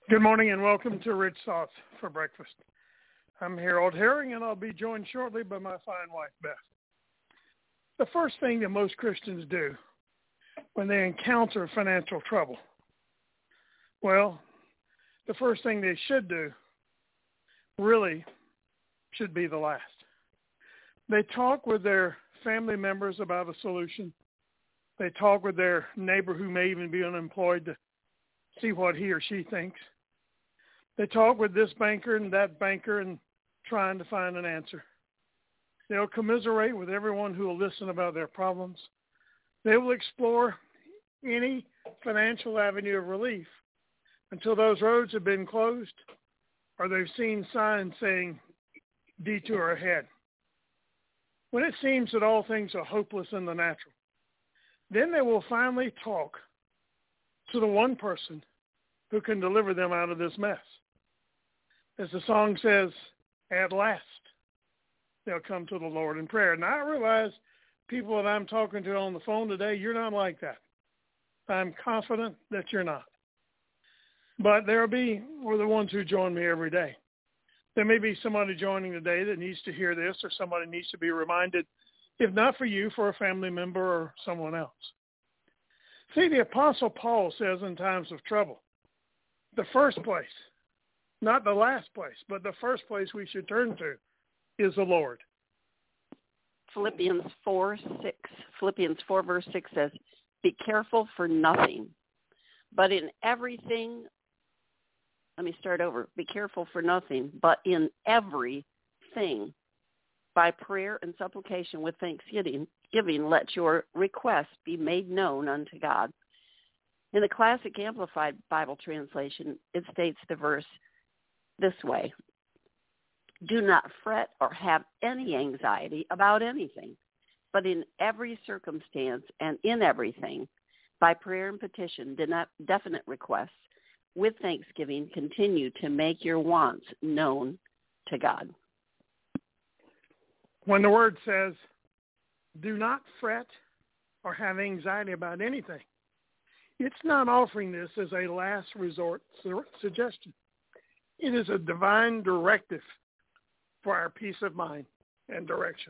Good morning and welcome to Rich Thoughts for Breakfast. I'm Harold Herring and I'll be joined shortly by my fine wife, Beth. The first thing that most Christians do when they encounter financial trouble, well, the first thing they should do really should be the last. They talk with their family members about a solution. They talk with their neighbor who may even be unemployed to see what he or she thinks. They talk with this banker and that banker and trying to find an answer. They'll commiserate with everyone who will listen about their problems. They will explore any financial avenue of relief until those roads have been closed or they've seen signs saying detour ahead. When it seems that all things are hopeless in the natural, then they will finally talk to the one person who can deliver them out of this mess. As the song says, at last, they'll come to the Lord in prayer. Now, I realize people that I'm talking to on the phone today, you're not like that. I'm confident that you're not. But there'll be the ones who join me every day. There may be somebody joining today that needs to hear this, or somebody needs to be reminded, if not for you, for a family member or someone else. See, the Apostle Paul says in times of trouble, the first place, not the last place, but the first place we should turn to is the Lord. Philippians 4 verse 6 says, be careful for nothing, but in everything, let me start over, be careful for nothing, but in everything, by prayer and supplication with thanksgiving, let your requests be made known unto God. In the Classic Amplified Bible translation, it states the verse this way: do not fret or have any anxiety about anything, but in every circumstance and in everything, by prayer and petition, definite requests, with thanksgiving, continue to make your wants known to God. When the word says, do not fret or have anxiety about anything, it's not offering this as a last resort suggestion. It is a divine directive for our peace of mind and direction.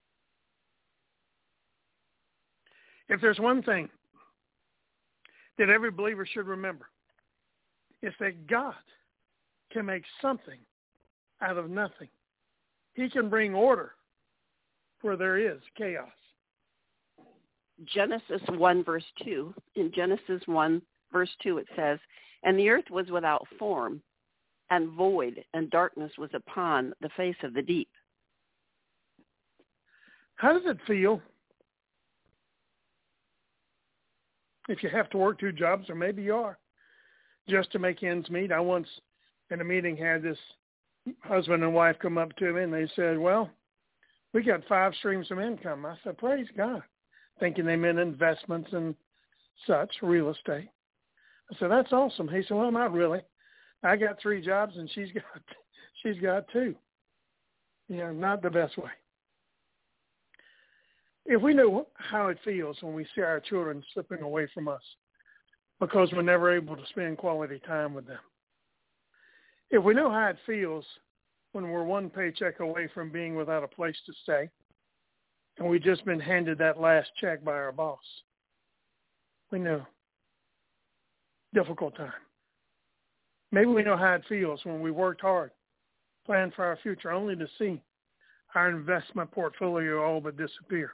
If there's one thing that every believer should remember, it's that God can make something out of nothing. He can bring order where there is chaos. Genesis 1 verse 2. In Genesis 1 verse 2 it says, and the earth was without form and void, and darkness was upon the face of the deep. How does it feel if you have to work two jobs, or maybe you are, just to make ends meet? I once in a meeting had this husband and wife come up to me and they said, well, we got 5 streams of income. I said, praise God, thinking they meant investments and such, real estate. I said, that's awesome. He said, well, not really. I got 3 jobs and she's got 2. Not the best way. If we knew how it feels when we see our children slipping away from us because we're never able to spend quality time with them. If we know how it feels when we're one paycheck away from being without a place to stay, and we've just been handed that last check by our boss, we know. Difficult time. Maybe we know how it feels when we worked hard, planned for our future, only to see our investment portfolio all but disappear.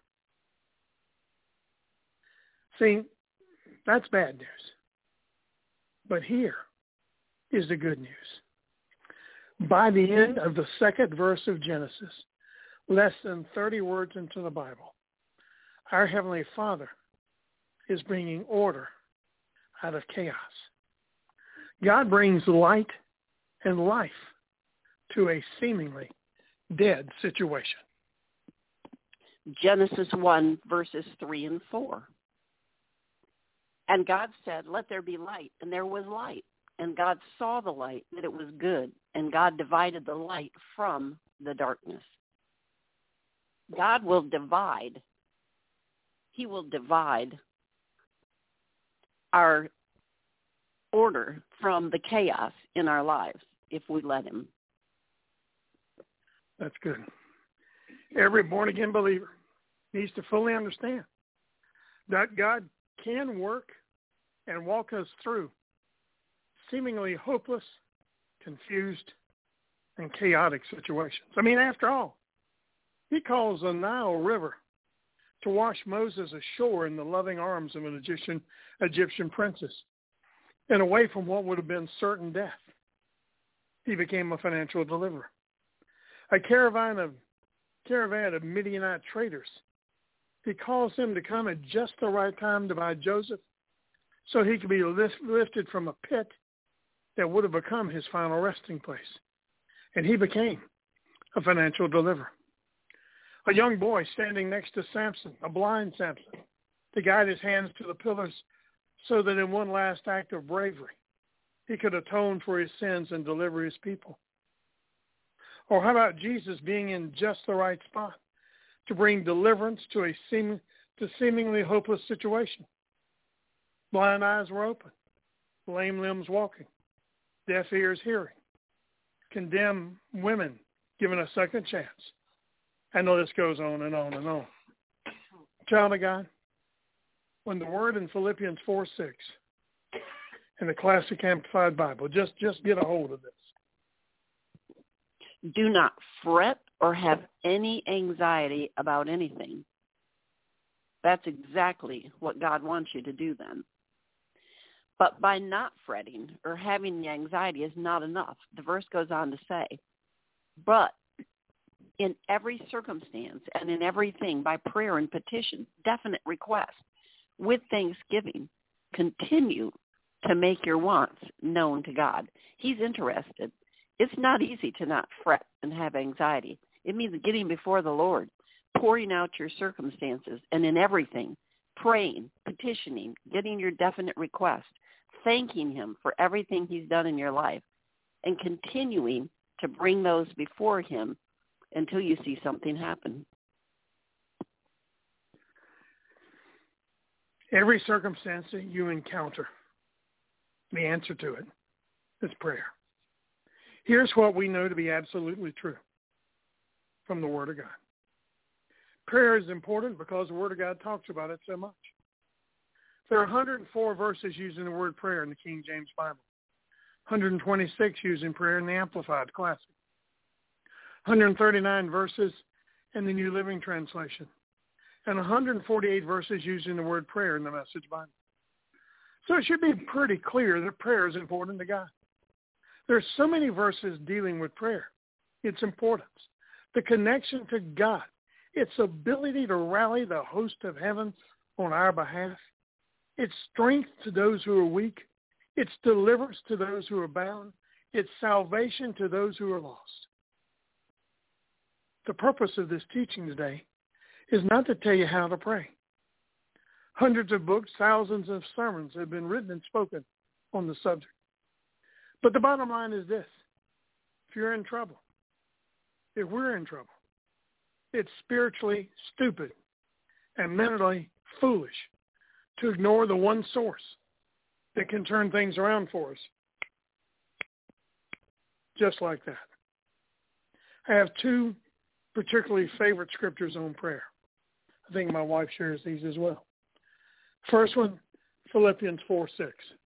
See, that's bad news. But here is the good news. By the end of the 2nd verse of Genesis, less than 30 words into the Bible, our Heavenly Father is bringing order out of chaos. God brings light and life to a seemingly dead situation. Genesis 1, verses 3 and 4. And God said, let there be light, and there was light. And God saw the light, that it was good, and God divided the light from the darkness. God will divide. He will divide our order from the chaos in our lives if we let him. That's good. Every born-again believer needs to fully understand that God can work and walk us through seemingly hopeless, confused, and chaotic situations. I mean, after all, he calls the Nile River to wash Moses ashore in the loving arms of an Egyptian princess and away from what would have been certain death. He became a financial deliverer. A caravan of Midianite traders. He calls them to come at just the right time to buy Joseph so he could be lifted from a pit that would have become his final resting place. And he became a financial deliverer. A young boy standing next to Samson, a blind Samson, to guide his hands to the pillars so that in one last act of bravery, he could atone for his sins and deliver his people. Or how about Jesus being in just the right spot to bring deliverance to a seemingly hopeless situation? Blind eyes were open, lame limbs walking, deaf ears hearing, condemned women given a second chance. And the list goes on and on and on. Child of God, when the word in Philippians 4:6 in the Classic Amplified Bible, just get a hold of this. Do not fret or have any anxiety about anything. That's exactly what God wants you to do then. But by not fretting or having the anxiety is not enough. The verse goes on to say, but in every circumstance and in everything by prayer and petition, definite request, with thanksgiving, continue to make your wants known to God. He's interested. It's not easy to not fret and have anxiety. It means getting before the Lord, pouring out your circumstances, and in everything, praying, petitioning, getting your definite request, thanking him for everything he's done in your life, and continuing to bring those before him until you see something happen. Every circumstance that you encounter, the answer to it is prayer. Here's what we know to be absolutely true from the Word of God. Prayer is important because the Word of God talks about it so much. There are 104 verses using the word prayer in the King James Bible, 126 using prayer in the Amplified Classic, 139 verses in the New Living Translation, and 148 verses using the word prayer in the Message Bible. So it should be pretty clear that prayer is important to God. There's so many verses dealing with prayer, its importance, the connection to God, its ability to rally the host of heaven on our behalf, its strength to those who are weak, its deliverance to those who are bound, its salvation to those who are lost. The purpose of this teaching today is not to tell you how to pray. Hundreds of books, thousands of sermons have been written and spoken on the subject. But the bottom line is this. If you're in trouble, if we're in trouble, it's spiritually stupid and mentally foolish to ignore the one source that can turn things around for us. Just like that. I have two particularly favorite scriptures on prayer. I think my wife shares these as well. First one, Philippians 4:6.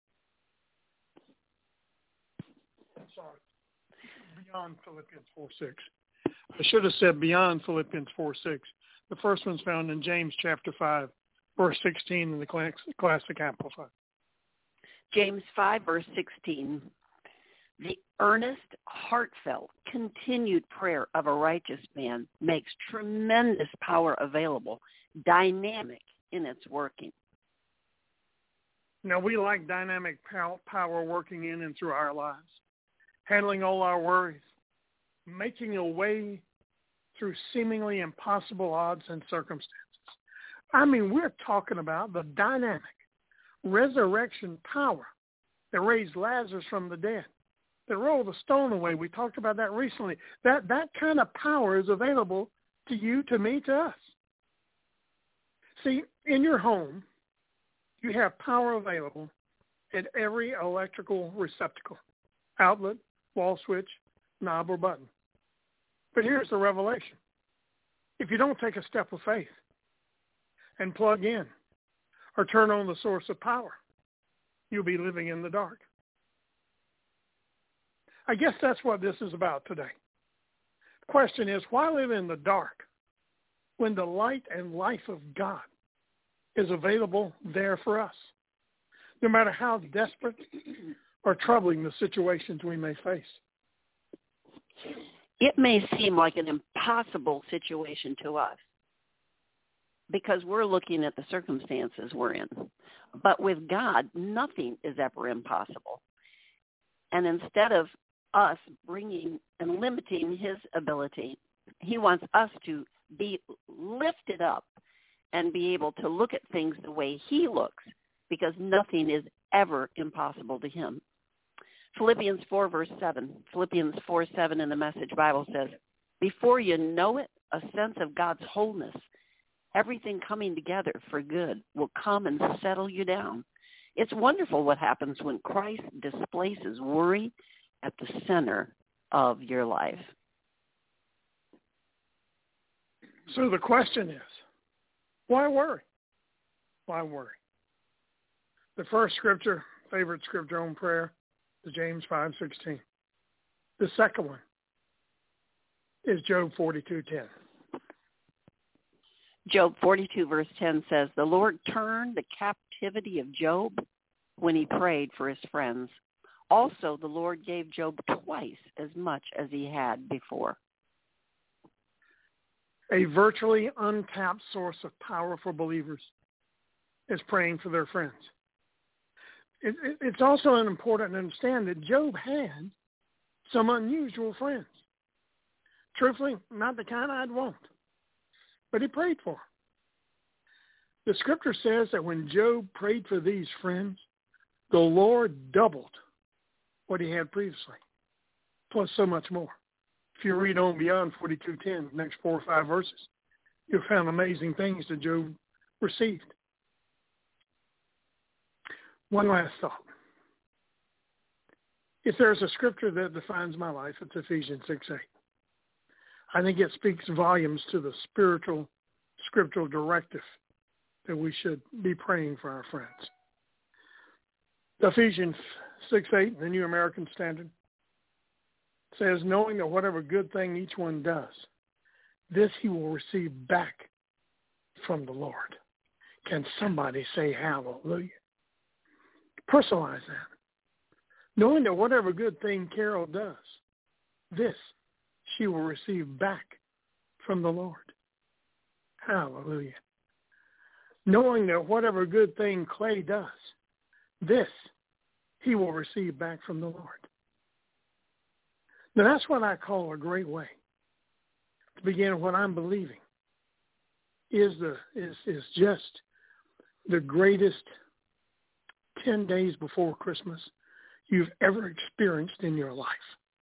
Sorry, beyond Philippians 4:6. I should have said beyond Philippians 4:6. The first one's found in James chapter 5, verse 16 in the Classic Amplified. James 5, verse 16. The earnest, heartfelt, continued prayer of a righteous man makes tremendous power available, dynamic in its working. Now, we like dynamic power working in and through our lives, handling all our worries, making a way through seemingly impossible odds and circumstances. I mean, we're talking about the dynamic resurrection power that raised Lazarus from the dead, that rolled the stone away. We talked about that recently. That kind of power is available to you, to me, to us. See, in your home, you have power available at every electrical receptacle, outlet, wall switch, knob, or button. But here's the revelation. If you don't take a step of faith and plug in or turn on the source of power, you'll be living in the dark. I guess that's what this is about today. The question is, why live in the dark when the light and life of God is available there for us, no matter how desperate or troubling the situations we may face? It may seem like an impossible situation to us because we're looking at the circumstances we're in. But with God, nothing is ever impossible. And instead of us bringing and limiting his ability, he wants us to be lifted up and be able to look at things the way he looks, because nothing is ever impossible to him. Philippians 4, verse 7, Philippians 4:7 in the Message Bible says, before you know it, a sense of God's wholeness, everything coming together for good, will come and settle you down. It's wonderful what happens when Christ displaces worry at the center of your life. So the question is, why worry? Why worry? The first scripture, favorite scripture on prayer, is James 5:16. The second one is Job 42:10. Job 42, verse 10 says, the Lord turned the captivity of Job when he prayed for his friends. Also, the Lord gave Job twice as much as he had before. A virtually untapped source of power for believers is praying for their friends. It's also important to understand that Job had some unusual friends. Truthfully, not the kind I'd want, but he prayed for them. The scripture says that when Job prayed for these friends, the Lord doubled what he had previously, plus so much more. If you read on beyond 42:10, the next 4 or 5 verses, you'll find amazing things that Job received. One last thought. If there's a scripture that defines my life, it's Ephesians 6:8. I think it speaks volumes to the scriptural directive that we should be praying for our friends. Ephesians 6:8, the New American Standard, says, knowing that whatever good thing each one does, this he will receive back from the Lord. Can somebody say hallelujah? Personalize that. Knowing that whatever good thing Carol does, this she will receive back from the Lord. Hallelujah. Knowing that whatever good thing Clay does, this he will receive back from the Lord. Now that's what I call a great way to begin what I'm believing is just the greatest 10 days before Christmas you've ever experienced in your life.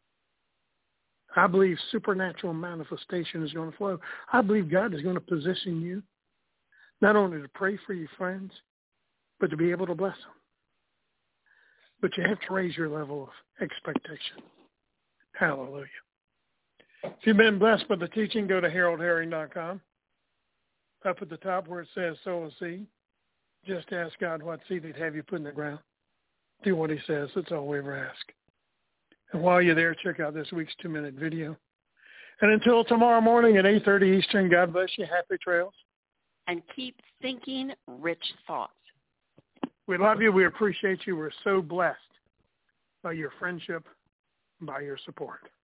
I believe supernatural manifestation is going to flow. I believe God is going to position you not only to pray for your friends, but to be able to bless them. But you have to raise your level of expectation. Hallelujah. If you've been blessed by the teaching, go to haroldherring.com. Up at the top where it says sow a seed, just ask God what seed he'd have you put in the ground. Do what he says. That's all we ever ask. And while you're there, check out this week's 2-minute video. And until tomorrow morning at 8:30 Eastern, God bless you. Happy trails. And keep thinking rich thoughts. We love you. We appreciate you. We're so blessed by your friendship, by your support.